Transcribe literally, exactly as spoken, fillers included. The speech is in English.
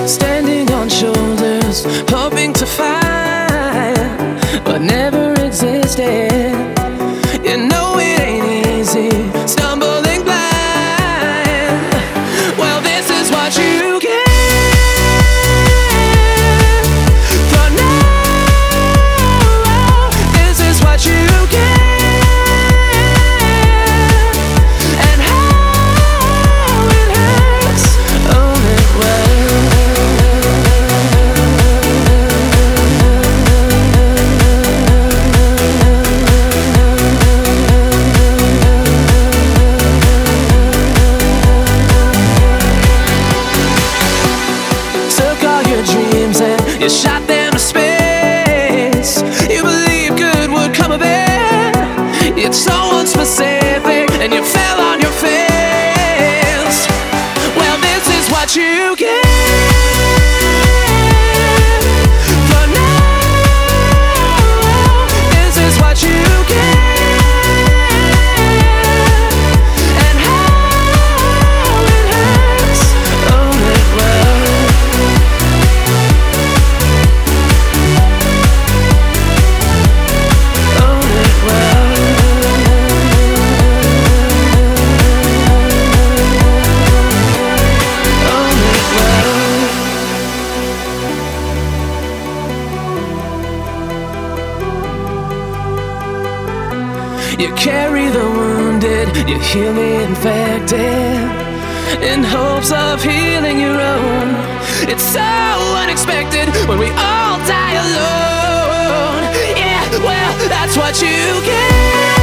standing on shoulders, hoping to find what never existed. You know it ain't easy, stumbling blind. Well, this is what you get for now. This is what you get. And how it hurts, own it You shot them to space. You believed good would come of it. It's so unspecific, and you fell on your face. Well, this is what you get for now. This is what you get. And how it hurts, own it well. You carry the wounded, you heal the infected, in hopes of healing your own. It's so unexpected when we all die alone. Yeah, well, that's what you get.